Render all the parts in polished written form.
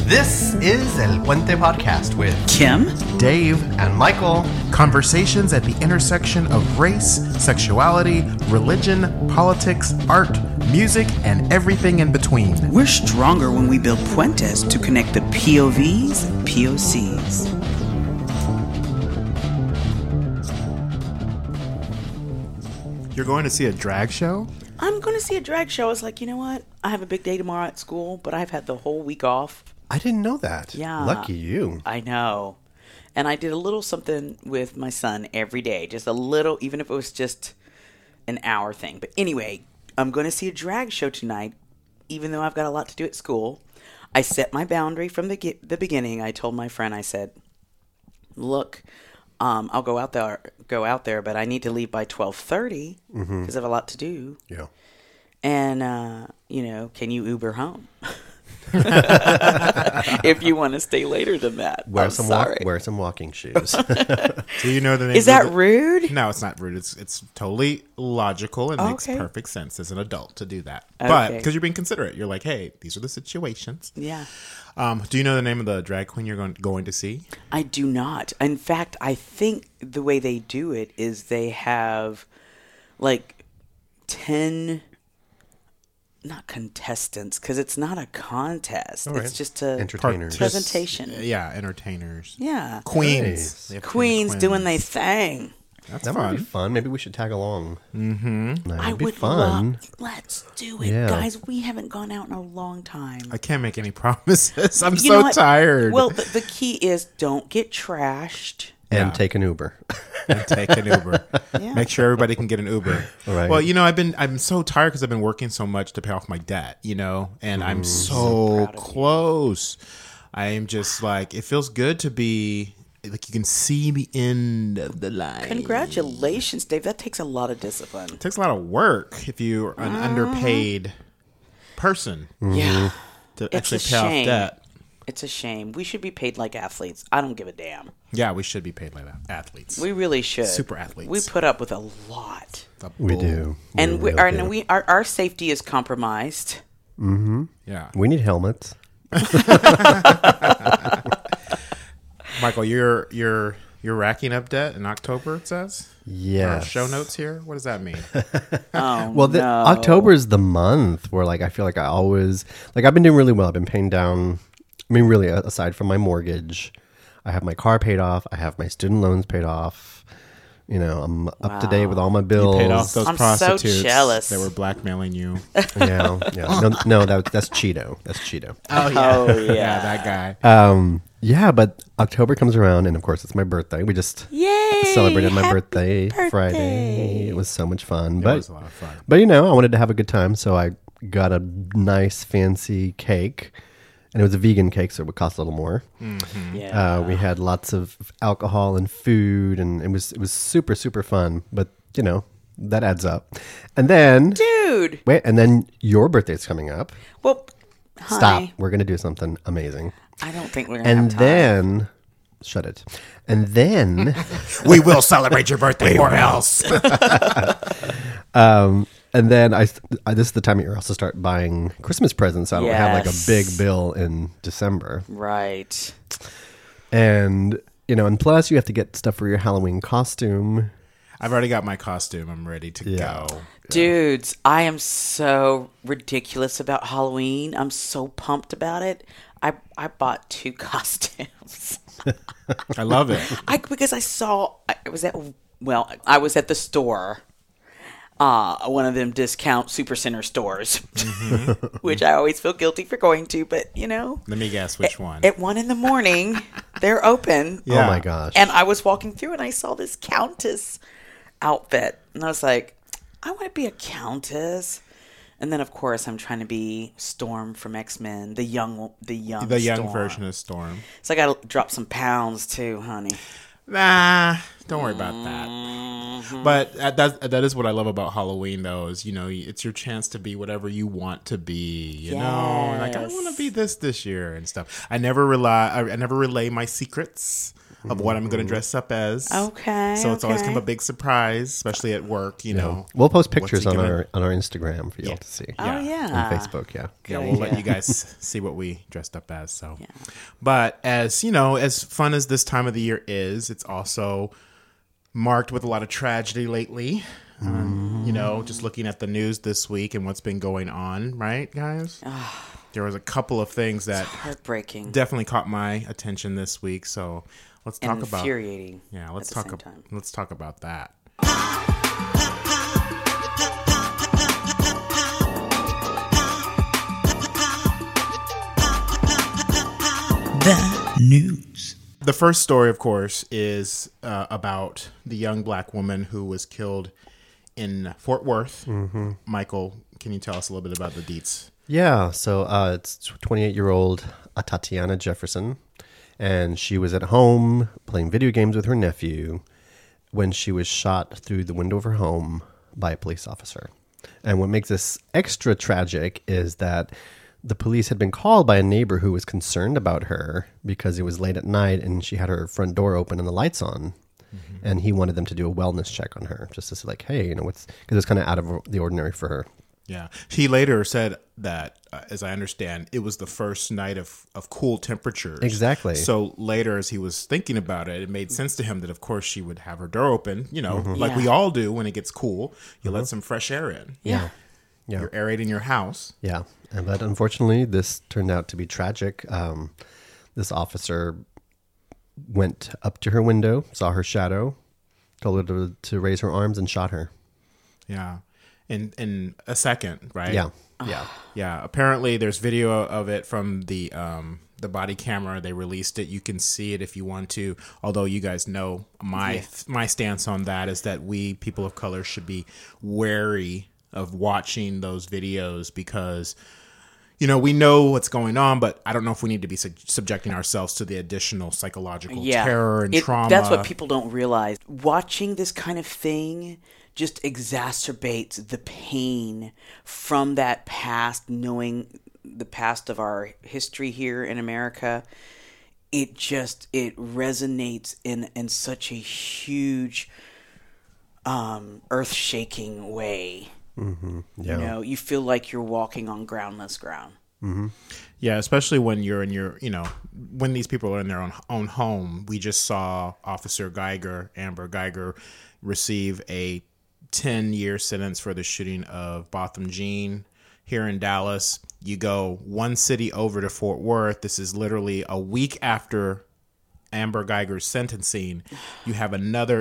This is El Puente Podcast with Kim, Dave, and Michael. Conversations at the intersection of race, sexuality, religion, politics, art, music, and everything in between. we're stronger when we build puentes to connect the POVs and POCs. You're going to see a drag show? I'm going to see a drag show. I was like, you know what? I have a big day tomorrow at school, but I've had the whole week off. I didn't know that. Yeah. Lucky you. I know. And I did a little something with my son every day. Just a little, even if it was just an hour thing. But anyway, I'm going to see a drag show tonight, even though I've got a lot to do at school. I set my boundary from the beginning. I told my friend, I said, look, I'll go out there, but I need to leave by 12:30 because I have a lot to do. Yeah. And, can you Uber home? If you want to stay later than that. Wear I'm some sorry. wear some walking shoes. Do you know the name? Is that rude? No, it's not rude. It's totally logical and makes Okay. perfect sense as an adult to do that. But Okay. because you're being considerate, you're like, hey, these are the situations. Yeah. Do you know the name of the drag queen you're going to see? I do not. In fact, I think the way they do it is they have like 10, not contestants, because it's not a contest. right. It's just a Entertainers. presentation. Yeah, entertainers. Yeah. Queens. Nice. They have 10 Queens doing their queens. thing. That's That fun. would be fun. Maybe we should tag along. Mm-hmm. That I would be would fun. love. Let's do it, Yeah. guys. We haven't gone out in a long time. I can't make any promises. I'm You know so what? tired. Well, the key is don't get trashed. And Yeah. take an Uber. And take an Uber. Yeah. Make sure everybody can get an Uber. Right. Well, I'm so tired because I've been working so much to pay off my debt, and I'm so proud of you. close. I am just like, it feels good to be like you can see the end of the line. Congratulations, Dave. That takes a lot of discipline. It takes a lot of work if you're an underpaid person Yeah. to It's actually a pay off shame. debt. It's a shame. We should be paid like athletes. I don't give a damn. Yeah, we should be paid like that. Athletes. We really should. Super athletes. We put up with a lot. The We bull. do. And We really do. our safety is compromised. Yeah. We need helmets. Michael, you're racking up debt in October, it says? Yeah. Our show notes here? What does that mean? Oh, Well, no. October is the month where, like, I feel like I always, like, I've been doing really well. I've been paying down, I mean, really, aside from my mortgage, I have my car paid off. I have my student loans paid off. I'm up to date with all my bills. Paid off those I'm so prostitutes jealous. that were blackmailing you. Yeah. No, that's Cheeto. That's Cheeto. Oh, Oh, yeah. Yeah, that guy. Yeah, but October comes around, and of course, it's my birthday. We just Yay! celebrated my Happy birthday, birthday. Friday. It was so much fun. It But was a lot of fun. But I wanted to have a good time, so I got a nice fancy cake, and it was a vegan cake, so it would cost a little more. Yeah. We had lots of alcohol and food, and it was super super fun. But that adds up. And then Dude. and then your birthday's coming up. Well, Stop. honey, We're gonna do something amazing. I don't think we're going to And have time. then, shut it. And then. We will celebrate your birthday or else. And then I this is the time of year I also start buying Christmas presents. So I don't have like a Yes. big bill in December. Right. And and plus you have to get stuff for your Halloween costume. I've already got my costume. I'm ready to Yeah. go. Dudes, I am so ridiculous about Halloween. I'm so pumped about it. I bought 2 costumes. I love it. Because I was at the store. One of them discount supercenter stores, which I always feel guilty for going to, but Let me guess which one. at 1 a.m, they're open. Yeah. Oh my gosh. And I was walking through and I saw this countess outfit. And I was like, I want to be a countess. And then, of course, I'm trying to be Storm from X-Men, the young The young Storm. version of Storm. So I got to drop some pounds too, honey. Nah, don't worry about that. But that is what I love about Halloween, though, is, it's your chance to be whatever you want to be, you know? Like, I Yes. want to be this year and stuff. I never relay my secrets of what I'm going to dress up as. Okay. So it's always okay. kind of a big surprise, especially at work. You know, We'll post What's pictures he on gonna- our Instagram for y'all to see. Oh, yeah. And Facebook, yeah. Yeah, we'll let you guys see what we dressed up as. So, but as you know, as fun as this time of the year is, it's also marked with a lot of tragedy lately. You know, just looking at the news this week and what's been going on, right, guys? There was a couple of things that Heartbreaking. definitely caught my attention this week. So let's talk and about infuriating. yeah. Let's at the talk. same time. Let's talk about that. The news. The first story, of course, is about the young black woman who was killed in Fort Worth. Michael, can you tell us a little bit about the deets? Yeah, so it's 28-year-old Tatiana Jefferson, and she was at home playing video games with her nephew when she was shot through the window of her home by a police officer. And what makes this extra tragic is that the police had been called by a neighbor who was concerned about her because it was late at night and she had her front door open and the lights on. And he wanted them to do a wellness check on her just to say, like, hey, you know, what's, because it's kind of out of the ordinary for her. Yeah. He later said that, as I understand, it was the first night of cool temperatures. Exactly. So later, as he was thinking about it, it made sense to him that, of course, she would have her door open, you know, like we all do when it gets cool. You let some fresh air in. Yeah. Yeah. You're aerating your house. Yeah, but unfortunately, this turned out to be tragic. This officer went up to her window, saw her shadow, told her to raise her arms, and shot her. Yeah. In a second, right? Yeah, yeah. Yeah, apparently there's video of it from the body camera. They released it. You can see it if you want to. Although you guys know my stance on that is that we people of color should be wary of watching those videos because, you know, we know what's going on, but I don't know if we need to be subjecting ourselves to the additional psychological terror and trauma. That's what people don't realize. Watching this kind of thing just exacerbates the pain from that past, knowing the past of our history here in America. It resonates in such a huge, earth-shaking way. Mm-hmm. Yeah. You know, you feel like you're walking on groundless ground. Mm-hmm. Yeah, especially when you're in your, you know, when these people are in their own home. We just saw Officer Amber Geiger, receive a 10-year sentence for the shooting of Botham Jean here in Dallas. You go one city over to Fort Worth. This is literally a week after Amber Geiger's sentencing. You have another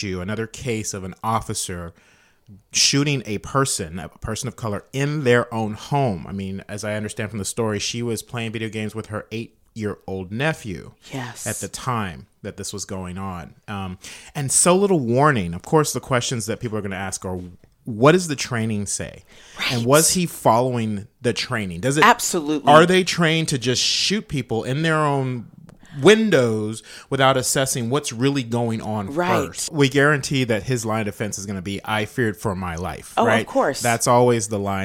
case of an officer shooting a person of color in their own home. I mean, as I understand from the story, she was playing video games with her 8-year-old nephew. Yes. At the time that this was going on. And so little warning. Of course, the questions that people are going to ask are, what does the training say? Right. And was he following the training? Does it absolutely? Are they trained to just shoot people in their own windows without assessing what's really going on first? We guarantee that his line of defense is going to be, I feared for my life. Oh, right? Of course. That's always the line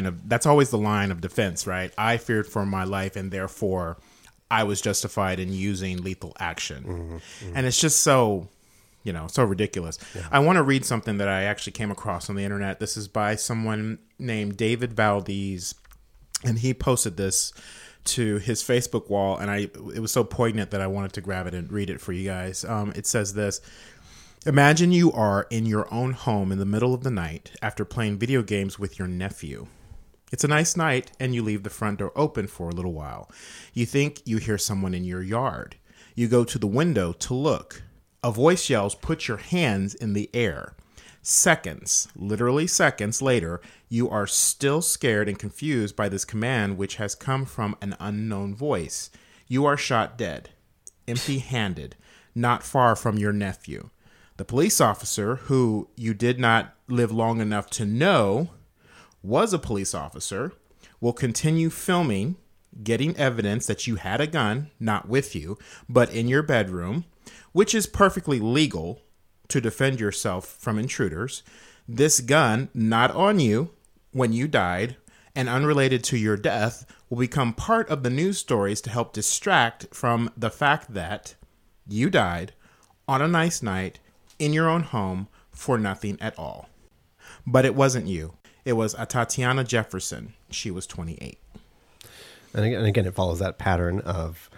of defense, right? I feared for my life, and therefore I was justified in using lethal action. Mm-hmm. And it's just so, you know, so ridiculous. Yeah. I want to read something that I actually came across on the internet. This is by someone named David Valdez, and he posted this to his Facebook wall, and it was so poignant that I wanted to grab it and read it for you guys. It says this: imagine you are in your own home in the middle of the night after playing video games with your nephew. It's a nice night, and you leave the front door open for a little while. You think you hear someone in your yard. You go to the window to look. A voice yells, "Put your hands in the air." Seconds, literally seconds later, you are still scared and confused by this command, which has come from an unknown voice. You are shot dead, empty-handed, not far from your nephew. The police officer, who you did not live long enough to know was a police officer, will continue filming, getting evidence that you had a gun, not with you, but in your bedroom, which is perfectly legal to defend yourself from intruders. This gun, not on you when you died and unrelated to your death, will become part of the news stories to help distract from the fact that you died on a nice night in your own home for nothing at all. But it wasn't you. It was a Tatiana Jefferson. She was 28. And again, it follows that pattern of,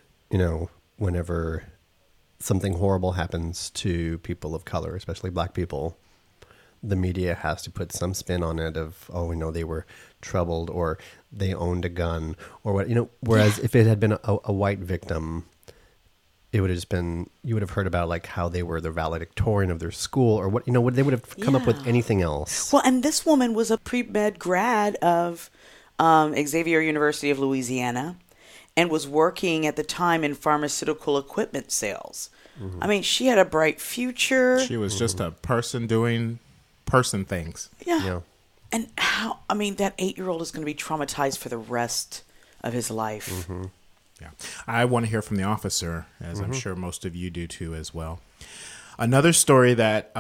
whenever something horrible happens to people of color, especially black people, the media has to put some spin on it of, they were troubled or they owned a gun or what, whereas if it had been a white victim, it would have just been, you would have heard about like how they were the valedictorian of their school or what, they would have come up with anything else. Well, and this woman was a pre-med grad of Xavier University of Louisiana and was working at the time in pharmaceutical equipment sales. I mean, she had a bright future. She was just a person doing person things. Yeah. And that 8-year-old is going to be traumatized for the rest of his life. Yeah. I want to hear from the officer, as I'm sure most of you do too as well. Another story that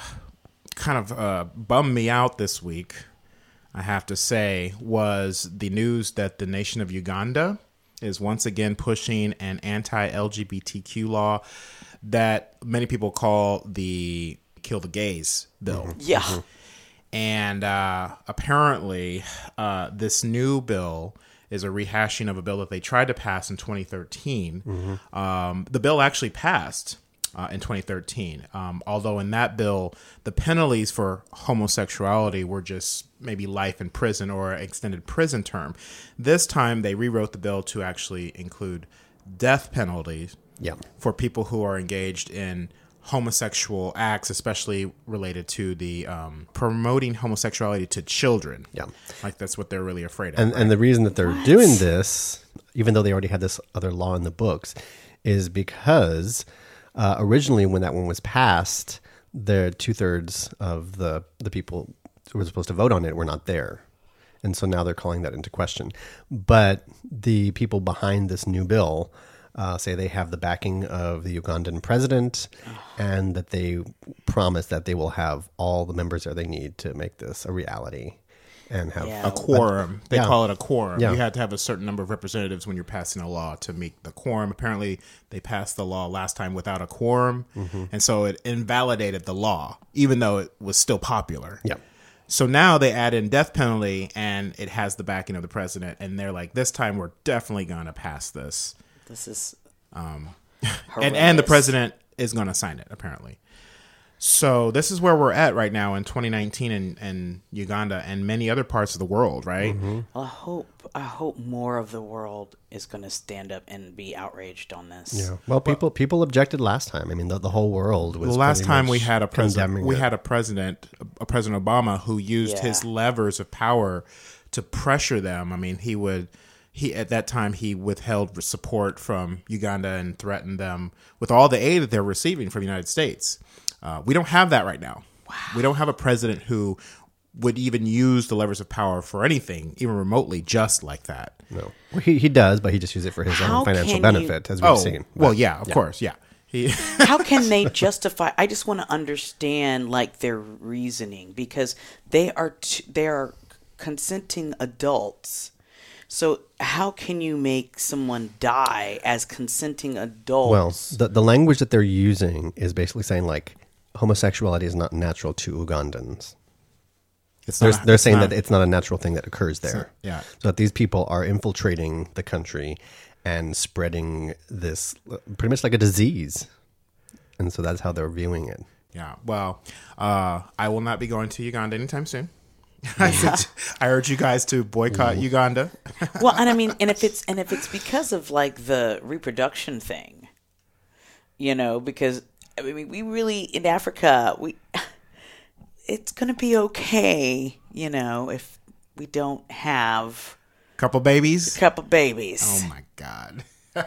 kind of bummed me out this week, I have to say, was the news that the nation of Uganda is once again pushing an anti-LGBTQ law that many people call the Kill the Gays bill. Yeah. And apparently this new bill is a rehashing of a bill that they tried to pass in 2013. The bill actually passed in 2013, although in that bill, the penalties for homosexuality were just maybe life in prison or extended prison term. This time, they rewrote the bill to actually include death penalties for people who are engaged in homosexual acts, especially related to the promoting homosexuality to children. Yeah. Like that's what they're really afraid of. And the reason that they're doing this, even though they already had this other law in the books, is because originally when that one was passed, the 2/3 of the people who were supposed to vote on it were not there. And so now they're calling that into question. But the people behind this new bill say they have the backing of the Ugandan president and that they promise that they will have all the members there they need to make this a reality and have a quorum. They call it a quorum. Yeah. You had to have a certain number of representatives when you're passing a law to meet the quorum. Apparently, they passed the law last time without a quorum, and so it invalidated the law, even though it was still popular. Yeah. So now they add in death penalty, and it has the backing of the president, and they're like, this time we're definitely going to pass this. This is and the president is going to sign it, apparently. So this is where we're at right now in 2019 in Uganda and many other parts of the world, right? Well, I hope more of the world is going to stand up and be outraged on this. Yeah. Well, people objected last time. I mean, the whole world was. The last pretty time much we had a president, condemning it. President Obama, who used his levers of power to pressure them. I mean, at that time he withheld support from Uganda and threatened them with all the aid that they're receiving from the United States. We don't have that right now. Wow. We don't have a president who would even use the levers of power for anything, even remotely, just like that. No, well, he does, but he just uses it for his own financial benefit, as we've seen. Well, yeah, of course, yeah. How can they justify? I just want to understand like their reasoning, because they are consenting adults. So how can you make someone die as consenting adults? Well, the language that they're using is basically saying like homosexuality is not natural to Ugandans. They're saying that it's not a natural thing that occurs there. Yeah. So that these people are infiltrating the country and spreading this pretty much like a disease. And so that's how they're viewing it. Yeah. Well, I will not be going to Uganda anytime soon. I urge you guys to boycott Uganda. Well, and I mean, and if it's because of like the reproduction thing, because I mean, we really in Africa, it's going to be okay, if we don't have couple babies. Oh my God.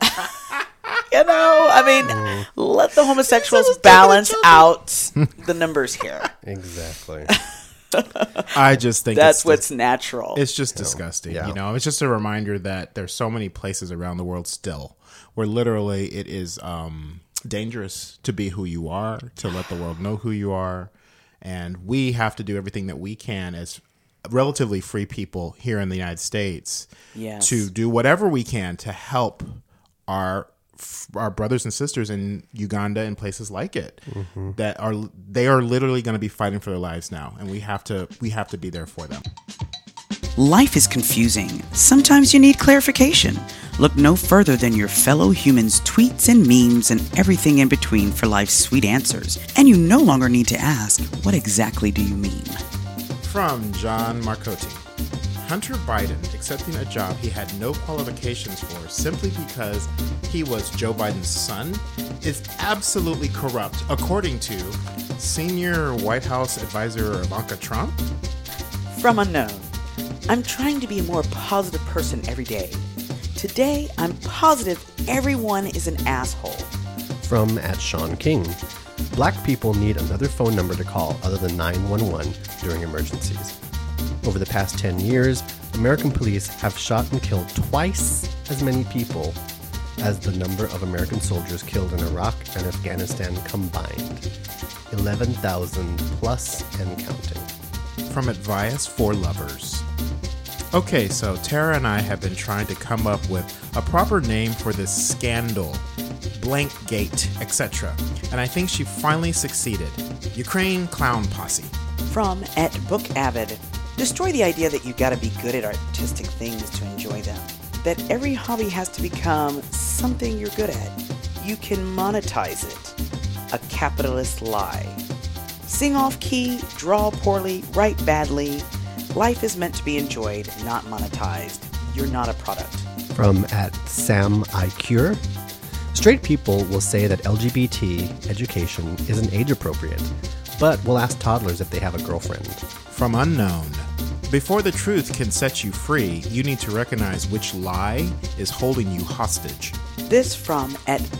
I mean, let the homosexuals balance out the numbers here. Exactly. I just think that's what's natural. It's just disgusting. Yeah. It's just a reminder that there's so many places around the world still where literally it is dangerous to be who you are, to let the world know who you are. And we have to do everything that we can as relatively free people here in the United States to do whatever we can to help our our brothers and sisters in Uganda and places like it they are literally going to be fighting for their lives now, and we have to be there for them. Life is confusing. Sometimes you need clarification. Look no further than your fellow humans' tweets and memes and everything in between for life's sweet answers. And you no longer need to ask, what exactly do you mean? From John Marcotti. Hunter Biden accepting a job he had no qualifications for simply because he was Joe Biden's son is absolutely corrupt, according to senior White House advisor Ivanka Trump. From Unknown. I'm trying to be a more positive person every day. Today, I'm positive everyone is an asshole. From @SeanKing. Black people need another phone number to call other than 911 during emergencies. Over the past 10 years, American police have shot and killed twice as many people as the number of American soldiers killed in Iraq and Afghanistan combined. 11,000 plus and counting. From Advice for Lovers. Okay, so Tara and I have been trying to come up with a proper name for this scandal, Blankgate, etc. And I think she finally succeeded. Ukraine Clown Posse. From @BookAvid. Destroy the idea that you gotta be good at artistic things to enjoy them. That every hobby has to become something you're good at. You can monetize it. A capitalist lie. Sing off key, draw poorly, write badly. Life is meant to be enjoyed, not monetized. You're not a product. From @SamICure. Straight people will say that LGBT education isn't age appropriate, but will ask toddlers if they have a girlfriend. From Unknown. Before the truth can set you free, you need to recognize which lie is holding you hostage. This from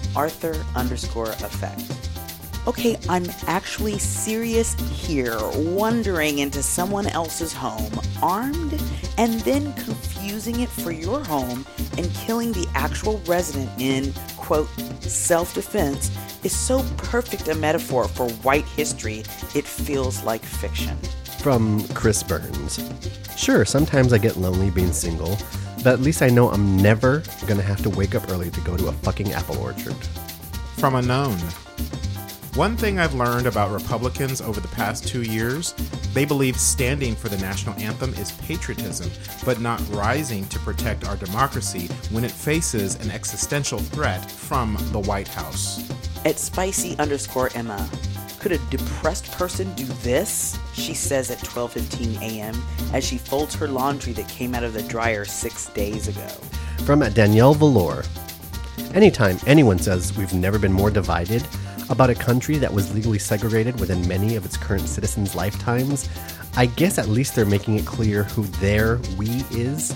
@Arthur_effect. Okay, I'm actually serious here, wandering into someone else's home, armed, and then confusing it for your home and killing the actual resident in, quote, self-defense is so perfect a metaphor for white history, it feels like fiction. From Chris Burns. Sure, sometimes I get lonely being single, but at least I know I'm never gonna have to wake up early to go to a fucking apple orchard. From Unknown. One thing I've learned about Republicans over the past 2 years, they believe standing for the national anthem is patriotism, but not rising to protect our democracy when it faces an existential threat from the White House. @Spicy_Emma. Could a depressed person do this? She says at 12:15 a.m. as she folds her laundry that came out of the dryer 6 days ago. From Danielle Valor. Anytime anyone says we've never been more divided about a country that was legally segregated within many of its current citizens' lifetimes, I guess at least they're making it clear who their we is.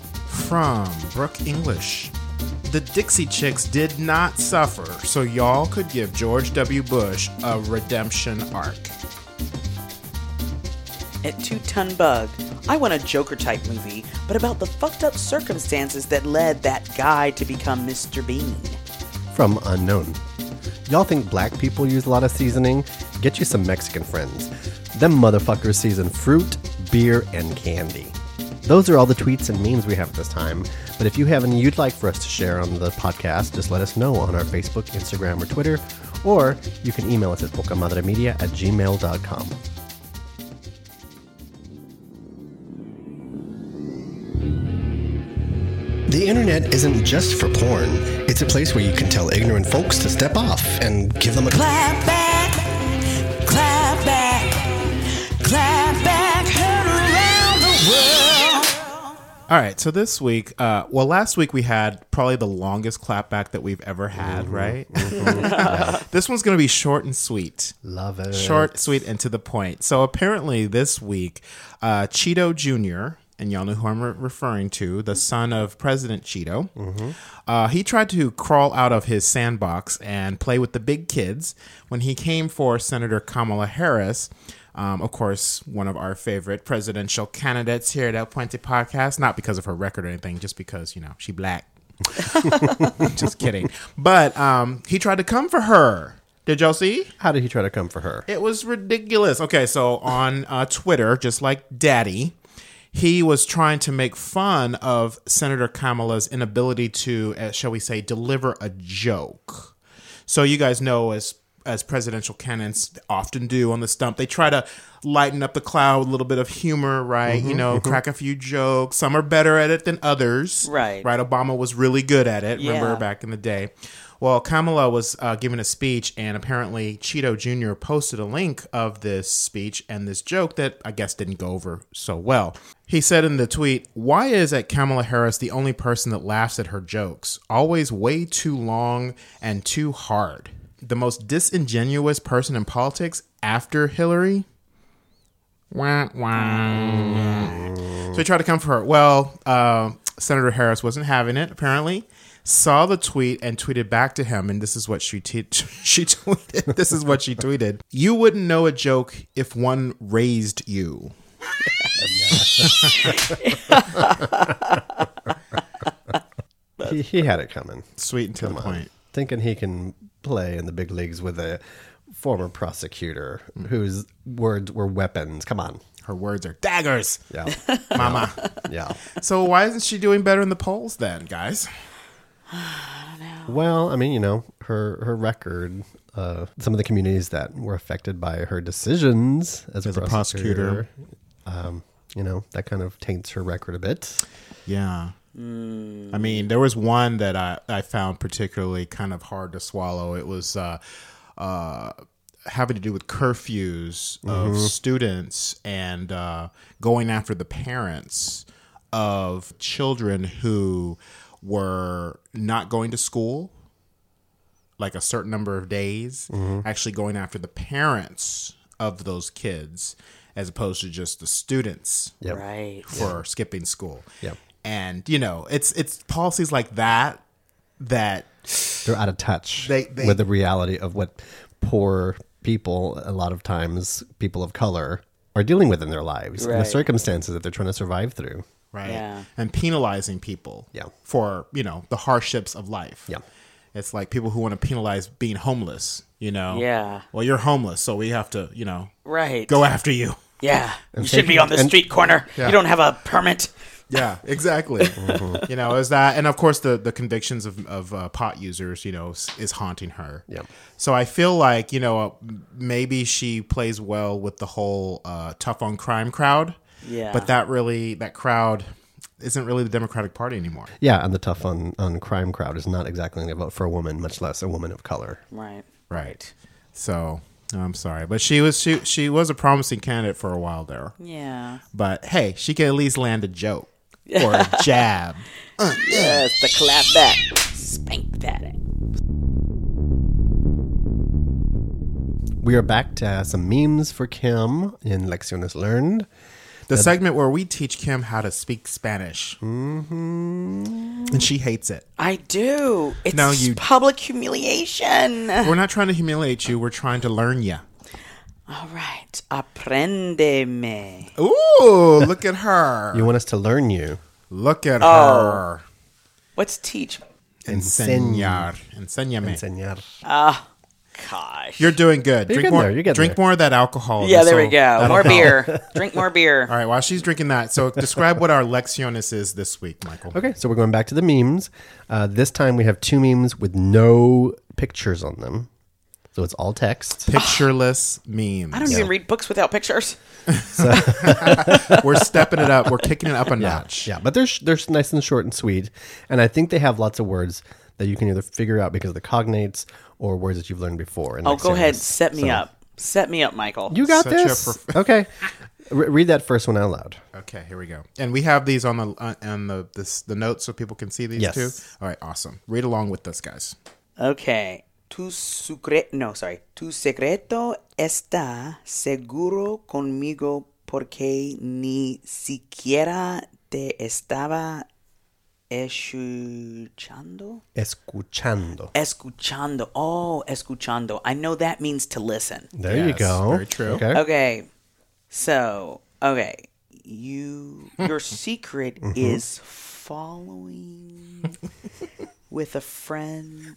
From Brooke English. The Dixie Chicks did not suffer, so y'all could give George W. Bush a redemption arc. @2TonBug. I want a Joker-type movie, but about the fucked up circumstances that led that guy to become Mr. Bean. From Unknown. Y'all think black people use a lot of seasoning? Get you some Mexican friends. Them motherfuckers season fruit, beer, and candy. Those are all the tweets and memes we have at this time. But if you have any you'd like for us to share on the podcast, just let us know on our Facebook, Instagram, or Twitter. Or you can email us at pocamadremedia@gmail.com. The internet isn't just for porn. It's a place where you can tell ignorant folks to step off and give them a Clap back, clap back, clap back, heard around the world. All right, so this week, last week we had probably the longest clapback that we've ever had, right? This one's going to be short and sweet. Love it. Short, sweet, and to the point. So apparently this week, Cheeto Jr., and y'all know who I'm referring to, the son of President Cheeto, he tried to crawl out of his sandbox and play with the big kids when he came for Senator Kamala Harris. Of course, one of our favorite presidential candidates here at El Puente Podcast, not because of her record or anything, just because, you know, she black. Just kidding. But he tried to come for her. Did y'all see? How did he try to come for her? It was ridiculous. Okay, so on Twitter, just like Daddy, he was trying to make fun of Senator Kamala's inability to, shall we say, deliver a joke. So you guys know, as presidential candidates often do on the stump, they try to lighten up the cloud with a little bit of humor, right? Crack a few jokes. Some are better at it than others. Right. Obama was really good at it. Yeah. Remember back in the day. Well, Kamala was giving a speech, and apparently Cheeto Jr. posted a link of this speech and this joke that I guess didn't go over so well. He said in the tweet, "Why is Kamala Harris the only person that laughs at her jokes? Always way too long and too hard. The most disingenuous person in politics after Hillary?" Wah, wah. So he tried to come for her. Well, Senator Harris wasn't having it, apparently. Saw the tweet and tweeted back to him, and this is what she tweeted. This is what she tweeted. "You wouldn't know a joke if one raised you." He had it coming. Sweet and to the point. Thinking he can play in the big leagues with a former prosecutor whose words were weapons. Come on. Her words are daggers. Yeah. Mama. Yeah. So why isn't she doing better in the polls then, guys? Well, I mean, her record, some of the communities that were affected by her decisions as a prosecutor, that kind of taints her record a bit. Yeah. I mean, there was one that I found particularly kind of hard to swallow. It was having to do with curfews of students and going after the parents of children who were not going to school like a certain number of days, actually going after the parents of those kids as opposed to just the students Right. for skipping school. Yep. And, it's policies like that They're out of touch They- with the reality of what poor people, a lot of times people of color, are dealing with in their lives and the Right. circumstances that they're trying to survive through. right? Yeah. And penalizing people for, the hardships of life. Yeah. It's like people who want to penalize being homeless, Yeah. Well, you're homeless, so we have to, Right. go after you. Yeah. You should be on the street corner. Yeah. You don't have a permit. Yeah, exactly. Is that, and of course the convictions of pot users, is haunting her. Yep. So I feel like, maybe she plays well with the whole tough on crime crowd. Yeah. But that crowd isn't really the Democratic Party anymore. Yeah, and the tough on crime crowd is not exactly going to vote for a woman, much less a woman of color. Right. Right. So I'm sorry, but she was a promising candidate for a while there. Yeah. But hey, she can at least land a joke or a jab. Yes, the clap back. Spank that. We are back to some memes for Kim in Lecciones Learned. The segment where we teach Kim how to speak Spanish. And she hates it. I do. It's No, you- public humiliation. We're not trying to humiliate you. We're trying to learn you. All right. Apréndeme. Ooh, look at her. You want us to learn you. Look at Oh. her. What's teach? Enseñar. Enséñame. Enseñar. Gosh. You're doing good. You're Drink getting more. there, you're getting Drink there. more of that alcohol. Yeah, there we This'll- go. that'll More help. beer. Drink more beer. All right, while she's drinking that, so describe what our Lecciones is this week, Michael. Okay, so we're going back to the memes. This time we have two memes with no pictures on them. So it's all text. Pictureless memes. I don't even read books without pictures. We're stepping it up. We're kicking it up a notch. Yeah, but they're nice and short and sweet. And I think they have lots of words that you can either figure out because of the cognates or words that you've learned before. in Oh, go ahead. Lecciones. Set me up. Set me up, Michael. You got Such a this. Okay. Read that first one out loud. Okay, here we go. And we have these on the notes so people can see these Yes. too. All right, awesome. Read along with us, guys. Okay. Tu secreto está seguro conmigo porque ni siquiera te estaba escuchando. Escuchando. Oh, escuchando. I know that means to listen. There you Yes, go. very true. Okay. Okay. So, okay. Your secret is following with a friend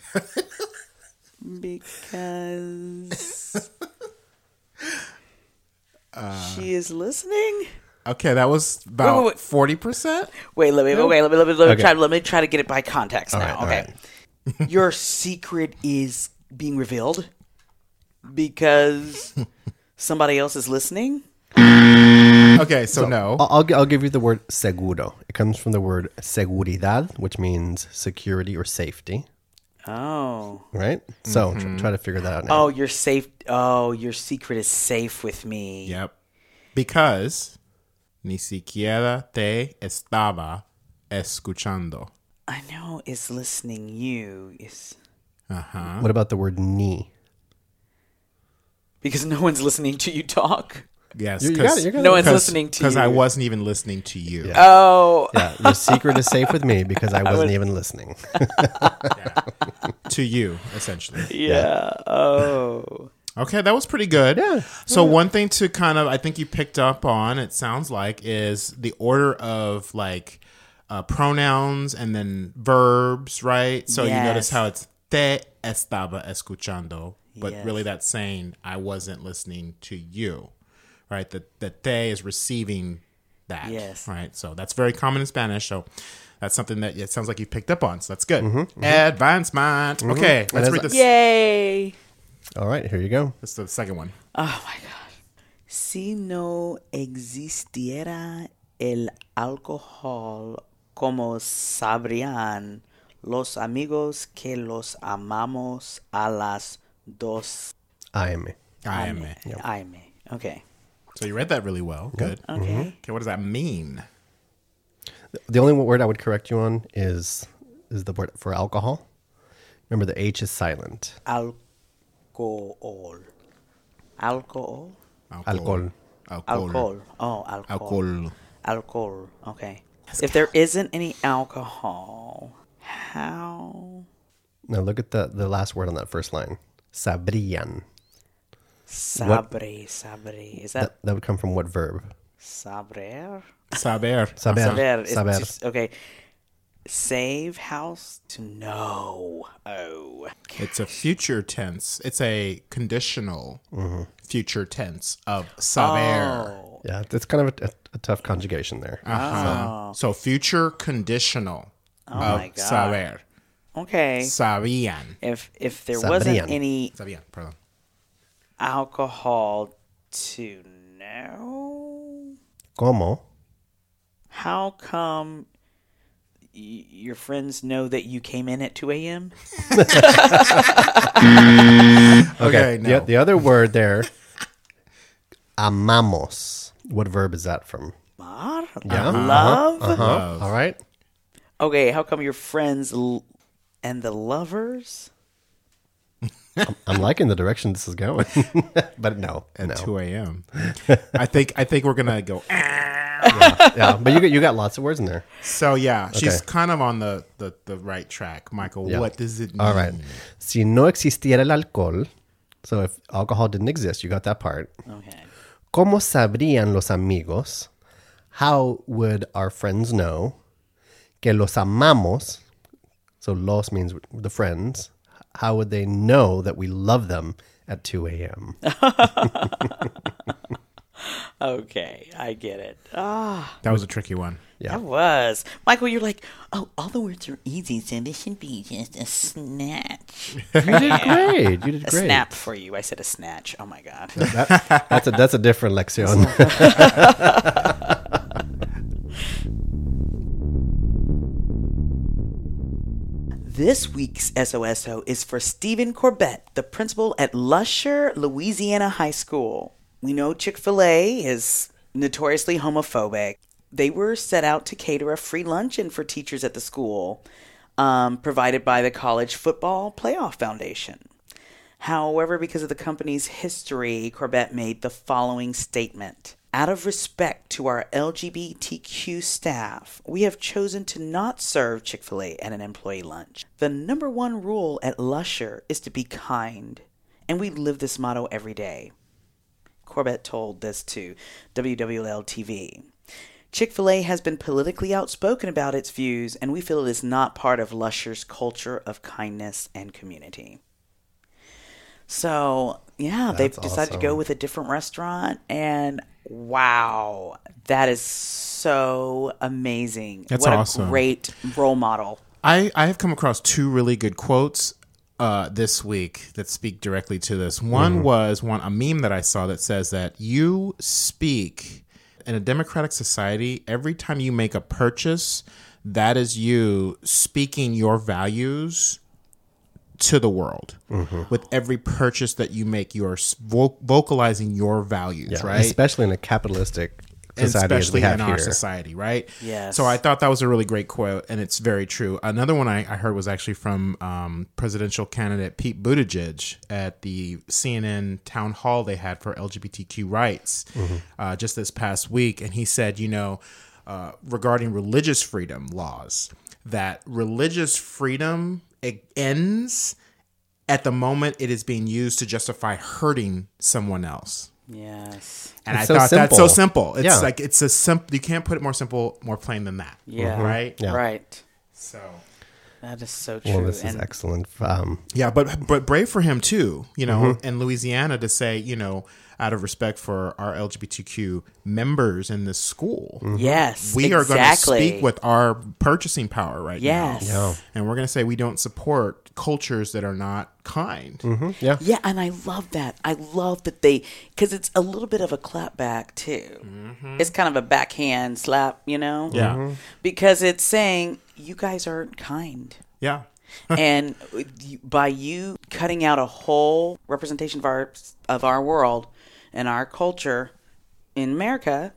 because she is listening. Okay, that was about wait. 40%. Wait, let me Okay. let me try to get it by context now. all Okay. Your secret is being revealed because somebody else is listening? Okay, so no. I'll give you the word seguro. It comes from the word seguridad, which means security or safety. Oh. Right? So try to figure that out now. Oh, you're safe. Oh, your secret is safe with me. Yep. Because ni siquiera te estaba escuchando. I know is listening you is What about the word ni? because no one's listening to you talk. Yes, You got it. You got No it. one's listening to you. Because I wasn't even listening to you. Oh. Yeah, your secret is safe with me because I wasn't even listening. To you, essentially. Yeah. Oh. Okay, that was pretty good. Yeah. So one thing to kind of, I think you picked up on, it sounds like, is the order of like pronouns and then verbs, right? So you notice Yes. how it's te estaba escuchando, but Yes. really that's saying I wasn't listening to you, right? The te is receiving that, Yes. right? So that's very common in Spanish. So that's something that it sounds like you picked up on. So that's good. Advancement. Okay, let's read this. Yay. All right, here you go. This is the second one. Oh my God. Si no existiera el alcohol, como sabrían los amigos que los amamos a las dos AM. AM. AM. Okay. So you read that really well. Good. Okay. Okay, what does that mean? The only word I would correct you on is the word for alcohol. Remember, the H is silent. Alcohol. Alcohol. Alcohol. Alcohol. Oh, alcohol. Alcohol. Alcohol. Okay. If there isn't any alcohol, how? Now look at the last word on that first line. Sabrían. Sabre. Is that That would come from what verb? saber? Saber. Saber. Saber. It's Saber. just- okay. Save house to know. Oh. It's a future tense. It's a conditional future tense of saber. Oh. Yeah, it's kind of a tough conjugation there. So future conditional Oh of my God. saber. Okay. Sabían. If there Sabrían. wasn't any Sabían, perdón. alcohol to know, Como? how come your friends know that you came in at 2 a.m.? Okay, no. The other word there, amamos. What verb is that from? Mar? Yeah. Love? All right. Okay, how come your friends and the lovers? I'm liking the direction this is going, but no, At no. 2 a.m. I think we're gonna go. Yeah, but you got lots of words in there. So yeah, she's Okay. kind of on the right track. Michael, Yeah. what does it mean? All right. Si no existiera el alcohol, so if alcohol didn't exist, you got that part. Okay. ¿Cómo sabrían los amigos? How would our friends know que los amamos? So los means the friends. How would they know that we love them at 2 a.m.? Okay, I get it. That was a tricky one. Yeah. That was. Michael, you're like, oh, all the words are easy, so this should be just a snatch. You did great. You did A great. snap for you. I said a snatch. Oh my God. That's a different lexion. This week's SOSO is for Stephen Corbett, the principal at Lusher, Louisiana High School. We know Chick-fil-A is notoriously homophobic. They were set out to cater a free luncheon for teachers at the school, provided by the College Football Playoff Foundation. However, because of the company's history, Corbett made the following statement. Out of respect to our LGBTQ staff, we have chosen to not serve Chick-fil-A at an employee lunch. The number one rule at Lusher is to be kind, and we live this motto every day. Corbett told this to WWL-TV. Chick-fil-A has been politically outspoken about its views, and we feel it is not part of Lusher's culture of kindness and community. So, yeah, they've decided to go awesome. with a different restaurant, and Wow. That is so amazing. That's what awesome. a great role model. I have come across two really good quotes this week that speak directly to this. One was a meme that I saw that says that you speak in a democratic society. Every time you make a purchase, that is you speaking your values to the world. With every purchase that you make, you're vocalizing your values, right? Especially in a capitalistic And society as we especially have in here. our society, right? Yes. So I thought that was a really great quote, and it's very true. Another one I heard was actually from presidential candidate Pete Buttigieg at the CNN town hall they had for LGBTQ rights just this past week. And he said, regarding religious freedom laws, that religious freedom, it ends at the moment it is being used to justify hurting someone else. Yes. And It's I so thought that's so simple. simple. It's Yeah. like it's a simple. You can't put it more simple, more plain than that. Yeah. Right. Yeah. Right. So That is so true. Well, this is And excellent. yeah, but brave for him too. In Louisiana to say, out of respect for our LGBTQ members in this school, yes, we are going to exactly. speak with our purchasing power right Yes. now. Yeah. And we're going to say we don't support cultures that are not kind. Yeah. Yeah, and I love that. I love that because it's a little bit of a clap back too. It's kind of a backhand slap, Yeah. because it's saying you guys aren't kind. Yeah. And by you cutting out a whole representation of our world and our culture in America,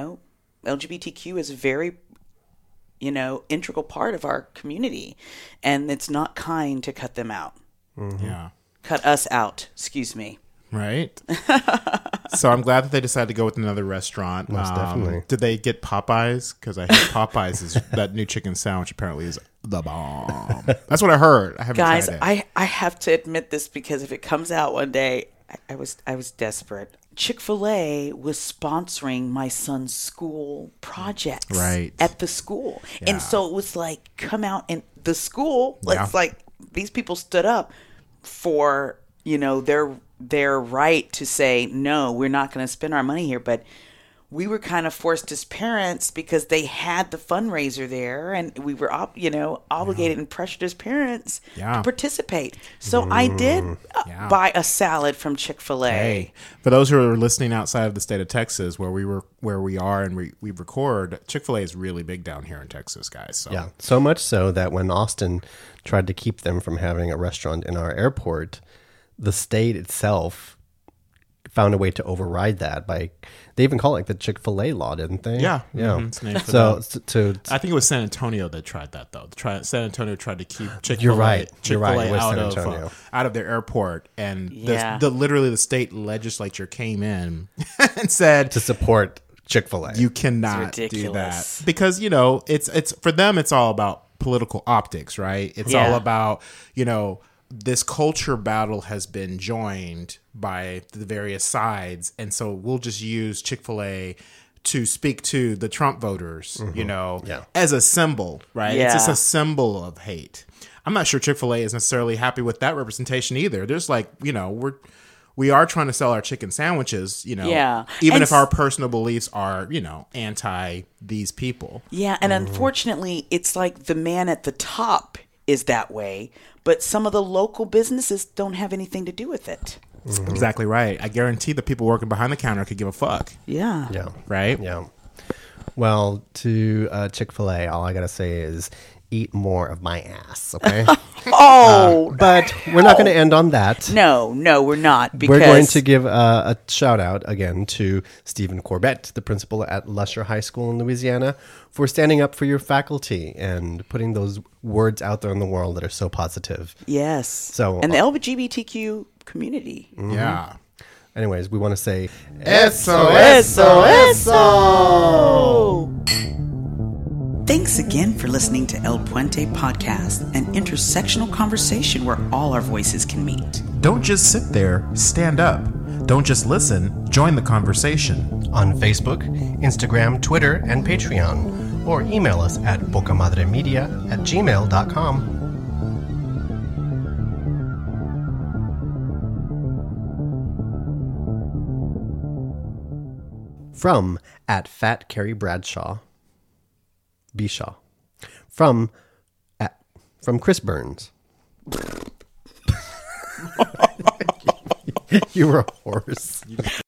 LGBTQ is a very, integral part of our community, and it's not kind to cut them out. Yeah. Cut us out. Excuse me. Right. So I'm glad that they decided to go with another restaurant. Most definitely. Did they get Popeyes? Because I heard Popeyes is that new chicken sandwich apparently is the bomb. That's what I heard. I haven't Guys, tried it. I have to admit this because if it comes out one day, I was desperate. Chick-fil-A was sponsoring my son's school projects Right. at the school. Yeah. And so it was like, come out in the school. Yeah. It's like these people stood up for, their right to say, no, we're not going to spend our money here. But we were kind of forced as parents because they had the fundraiser there and we were, obligated and pressured as parents Yeah. to participate. So I did Yeah. buy a salad from Chick-fil-A. Hey, for those who are listening outside of the state of Texas, where we are and we record, Chick-fil-A is really big down here in Texas, guys. So Yeah. So much so that when Austin tried to keep them from having a restaurant in our airport, the state itself found a way to override that by, they even call it like the Chick-fil-A law, didn't they? Yeah. Yeah. Mhm. It's named for So them. I think it was San Antonio that tried that though. San Antonio tried to keep Chick-fil-A, You're right. You're right. Chick-fil-A It was out San of Antonio. out of their airport, and Yeah. literally the state legislature came in and said to support Chick-fil-A. you cannot It's do ridiculous. that because it's for them it's all about political optics, right? It's Yeah. all about this culture battle has been joined by the various sides, and so we'll just use Chick-fil-A to speak to the Trump voters, Yeah. as a symbol, right? It's just Yeah. a symbol of hate. I'm not sure Chick-fil-A is necessarily happy with that representation either. There's we are trying to sell our chicken sandwiches, Yeah. even And if our personal beliefs are, anti these people. Yeah, and unfortunately, it's like the man at the top is that way, but some of the local businesses don't have anything to do with it. Exactly right. I guarantee the people working behind the counter could give a fuck, Yeah. Yeah. right? Yeah. Well, to Chick-fil-A, all I got to say is eat more of my ass, okay? Oh, But we're not going to end on that. no, we're not. Because We're going to give a shout out again to Stephen Corbett, the principal at Lusher High School in Louisiana, for standing up for your faculty and putting those words out there in the world that are so positive. yes. So- and the LGBTQ community. Yeah. Anyways, we want to say Thanks again for listening to El Puente Podcast, an intersectional conversation where all our voices can meet. Don't just sit there, stand up. Don't just listen, join the conversation. on Facebook, Instagram, Twitter, and Patreon, or email us at bocamadremedia@gmail.com. From at Fat Carrie Bradshaw. Bishaw. From Chris Burns. You were a horse.